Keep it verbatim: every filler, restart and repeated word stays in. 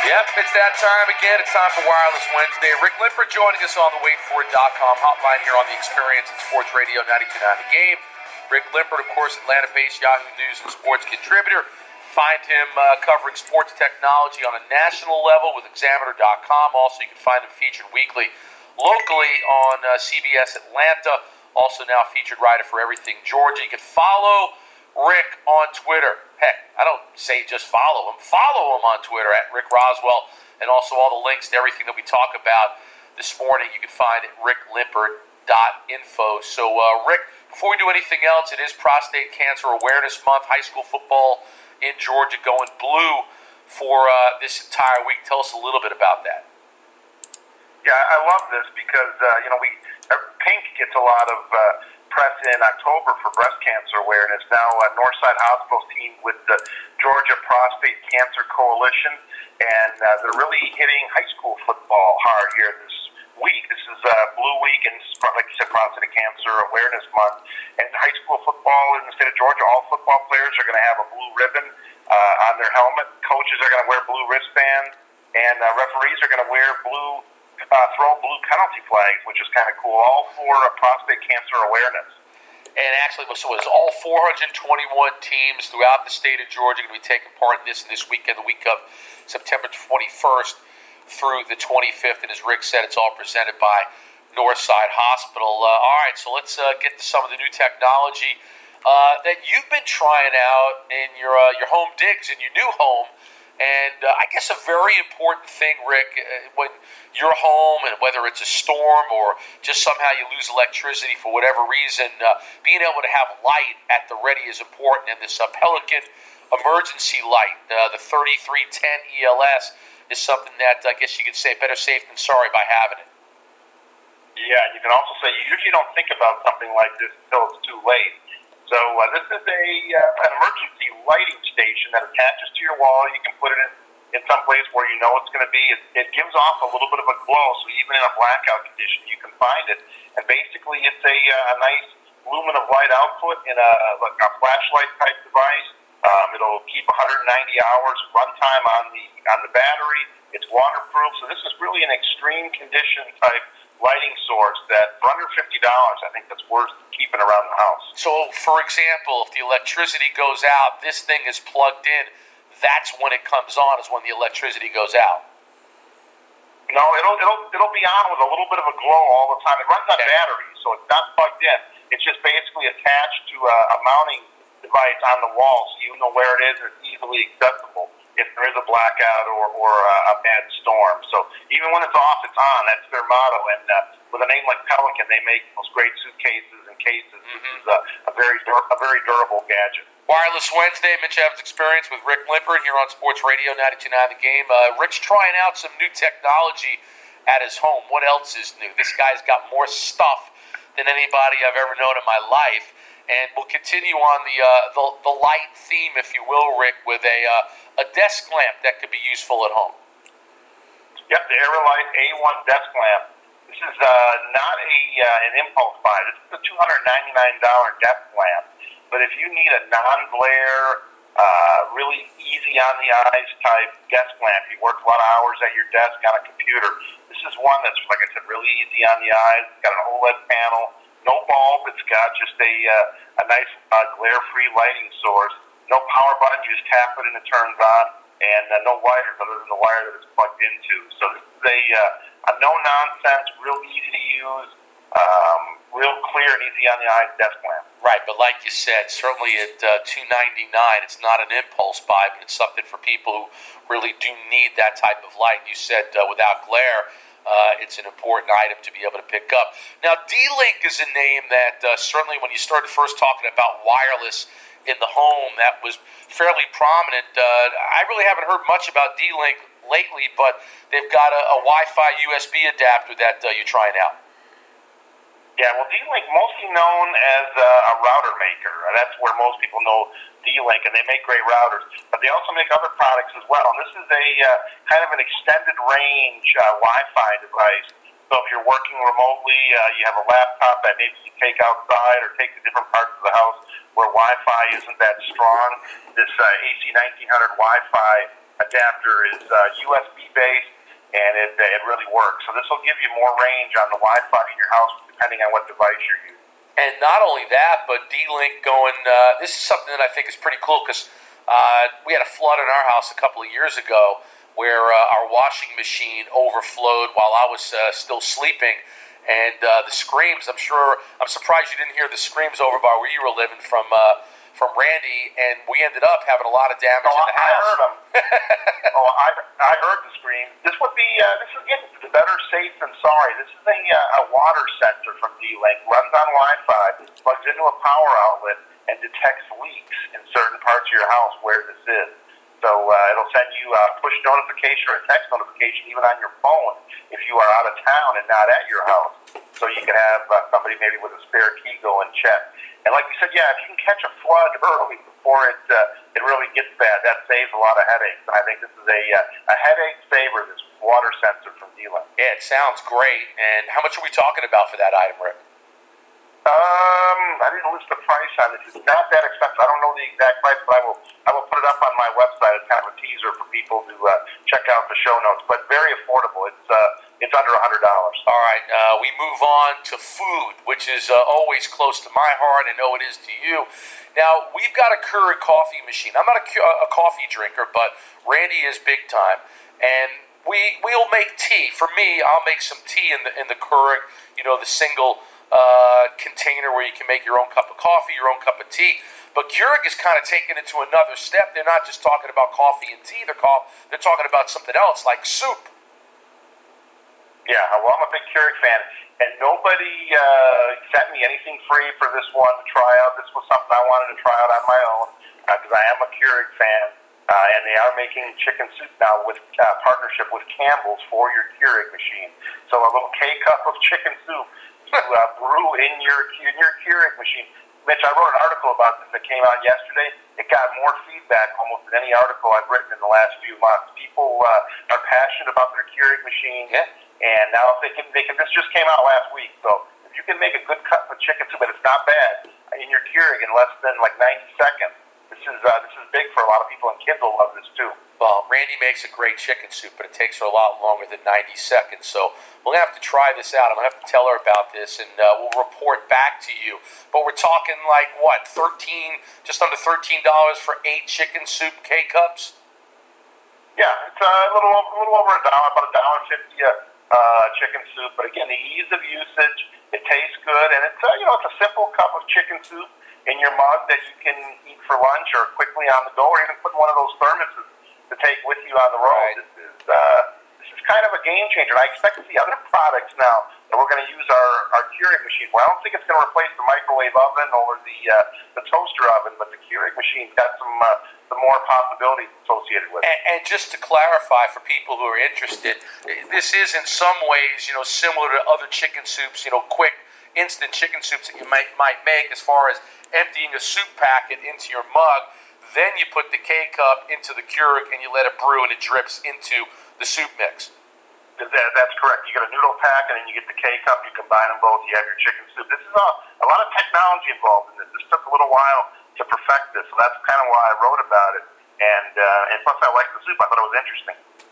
Yep, it's that time again. It's time for Wireless Wednesday. Rick Lippert joining us on the wait for it dot com hotline here on the Experience and Sports Radio ninety-two point nine The Game. Rick Lippert, of course, Atlanta-based Yahoo News and Sports contributor. Find him uh, covering sports technology on a national level with Examiner dot com. Also, you can find him featured weekly locally on uh, C B S Atlanta. Also now featured writer for Everything Georgia. You can follow Rick on Twitter. Heck, I don't say just follow him. Follow him on Twitter at Rick Roswell, and also all the links to everything that we talk about this morning you can find at rick lippert dot info. So, uh, Rick, before we do anything else, it is Prostate Cancer Awareness Month. High school football in Georgia going blue for uh, this entire week. Tell us a little bit about that. Yeah, I love this because, uh, you know, we Pink gets a lot of uh, press in October for breast cancer awareness. Now, uh, Northside Hospital's team with the Georgia Prostate Cancer Coalition, and uh, they're really hitting high school football hard here this week. This is uh, Blue Week, and this is, like you said, Prostate Cancer Awareness Month. And high school football in the state of Georgia, all football players are going to have a blue ribbon uh, on their helmet. Coaches are going to wear blue wristbands, and uh, referees are going to wear blue Uh, throw blue penalty flags, which is kind of cool, all for uh, prostate cancer awareness. And actually, so it's all four hundred twenty-one teams throughout the state of Georgia going to be taking part in this in this weekend, the week of September twenty-first through the twenty-fifth. And as Rick said, it's all presented by Northside Hospital. Uh, all right, so let's uh, get to some of the new technology uh, that you've been trying out in your uh, your home digs in your new home. And uh, I guess a very important thing, Rick, uh, when you're home and whether it's a storm or just somehow you lose electricity for whatever reason, uh, being able to have light at the ready is important. And this uh, Pelican emergency light, uh, the thirty-three ten E L S, is something that I guess you could say better safe than sorry by having it. Yeah, you can also say you usually don't think about something like this until it's too late. So uh, this is a uh, an emergency lighting station that attaches to your wall. You can put it in, in some place where you know it's going to be. It, it gives off a little bit of a glow, so even in a blackout condition, you can find it. And basically, it's a, uh, a nice lumen of light output in a, like a flashlight type device. Um, it'll keep one hundred ninety hours runtime on the on the battery. It's waterproof, so this is really an extreme condition type lighting source that for under fifty dollars, I think that's worth keeping around the house. So, for example, if the electricity goes out, this thing is plugged in, that's when it comes on, is when the electricity goes out. No, it'll it'll it'll be on with a little bit of a glow all the time. It runs on Okay. batteries, so it's not plugged in. It's just basically attached to a, a mounting device on the wall, so you know where it is. It's easily accessible if there is a blackout or, or a, a bad storm. So even when it's off, it's on. That's their motto. And uh, with a name like Pelican, they make those great suitcases and cases. Mm-hmm. This is a, a very dur- a very durable gadget. Wireless Wednesday, Mitch Evans Experience with Rick Lippert here on Sports Radio ninety-two point nine The Game. Uh, Rick's trying out some new technology at his home. What else is new? This guy's got more stuff than anybody I've ever known in my life. And we'll continue on the uh, the, the light theme, if you will, Rick, with a uh, a desk lamp that could be useful at home. Yep, the Aerolite A one desk lamp. This is uh, not a uh, an impulse buy. This is a two hundred ninety-nine dollars desk lamp. But if you need a non-glare, uh, really easy on the eyes type desk lamp, you work a lot of hours at your desk on a computer, this is one that's, like I said, really easy on the eyes. It's got an OLED panel. No bulb. It's got just a uh, a nice uh, glare-free lighting source. No power button. You just tap it and it turns on. And uh, no wires other than the wire that it's plugged into. So this is a, uh, a no-nonsense, real easy to use, um, real clear and easy on the eyes desk lamp. Right, but like you said, certainly at uh, two hundred ninety-nine dollars, it's not an impulse buy, but it's something for people who really do need that type of light. You said uh, without glare, Uh, it's an important item to be able to pick up. Now, D-Link is a name that uh, certainly when you started first talking about wireless in the home, that was fairly prominent. Uh, I really haven't heard much about D-Link lately, but they've got a, a Wi-Fi U S B adapter that uh, you're trying out. Yeah, well, D-Link, mostly known as uh, a router maker. That's where most people know D-Link, and they make great routers. But they also make other products as well. And this is a uh, kind of an extended range uh, Wi-Fi device. So if you're working remotely, uh, you have a laptop that maybe you take outside or take to different parts of the house where Wi-Fi isn't that strong, this uh, A C nineteen hundred Wi-Fi adapter is uh, U S B based, and it, it really works. So this will give you more range on the Wi-Fi in your house, depending on what device you're using. And not only that, but D-Link going, uh, this is something that I think is pretty cool because uh, we had a flood in our house a couple of years ago where uh, our washing machine overflowed while I was uh, still sleeping. And uh, the screams, I'm sure, I'm surprised you didn't hear the screams over by where you were living from uh, from Randy, and we ended up having a lot of damage oh, in the house. I heard them. oh, I, I heard the screams. This would be, uh, this is again, the better safe than sorry. This is a, uh, a water sensor from D-Link, runs on Wi-Fi, plugs into a power outlet, and detects leaks in certain parts of your house where this is. So uh, it'll send you a push notification or a text notification even on your phone if you are out of town and not at your house. So you can have uh, somebody maybe with a spare key go and check. And like you said, yeah, if you can catch a flood early before it uh, it really gets bad, that saves a lot of headaches. And I think this is a uh, a headache saver, this water sensor from D-Link. Yeah, it sounds great. And how much are we talking about for that item, Rick? Um, I didn't list the price on this. It's not that expensive. I don't know the exact price, but I will I will put it up on my website as kind of a teaser for people to uh, check out the show notes. But very affordable. It's uh, it's under a hundred dollars. All right, uh, we move on to food, which is uh, always close to my heart. I know it is to you. Now we've got a Keurig coffee machine. I'm not a, a coffee drinker, but Randy is big time, and we we'll make tea. For me, I'll make some tea in the in the Keurig. You know, the single uh, container where you can make your own cup of coffee, your own cup of tea. But Keurig is kind of taking it to another step. They're not just talking about coffee and tea. They're call, they're talking about something else like soup. Yeah, well, I'm a big Keurig fan, and nobody uh, sent me anything free for this one to try out. This was something I wanted to try out on my own because uh, I am a Keurig fan, uh, and they are making chicken soup now with uh, partnership with Campbell's for your Keurig machine. So a little K-cup of chicken soup to uh, brew in your in your Keurig machine. Mitch, I wrote an article about this that came out yesterday. It got more feedback almost than any article I've written in the last few months. People uh, are passionate about their Keurig machine. Yeah. And now if they can, they can. This just came out last week, so if you can make a good cup of chicken soup, and it's not bad, in your Keurig in less than like ninety seconds, this is uh, this is big for a lot of people, and kids will love this too. Well, Randy makes a great chicken soup, but it takes her a lot longer than ninety seconds. So we're gonna have to try this out. I'm gonna have to tell her about this, and uh, we'll report back to you. But we're talking like what, thirteen, just under thirteen dollars for eight chicken soup K cups. Yeah, it's a little a little over a dollar, about a dollar fifty. Uh, Uh, chicken soup, but again, the ease of usage, it tastes good, and it's uh, you know it's a simple cup of chicken soup in your mug that you can eat for lunch or quickly on the go, or even put in one of those thermoses to take with you on the road. Right. This is uh, this is kind of a game changer. And I expect to see other products now that we're going to use our our Keurig machine. Well, I don't think it's going to replace the microwave oven or the uh, the toaster oven, but the Keurig machine's got some uh, some more possibilities associated with it. And, and just to clarify for people who are interested, this is in some ways, you know, similar to other chicken soups, you know, quick, instant chicken soups that you might might make as far as emptying a soup packet into your mug. Then you put the K-cup into the Keurig and you let it brew and it drips into the soup mix. That, that's correct. You get a noodle pack and then you get the K-cup. You combine them both. You have your chicken soup. This is a, a lot of technology involved in this. This took a little while to perfect this, so that's kind of why I wrote about it. And uh, and plus, I like the soup. I thought it was interesting.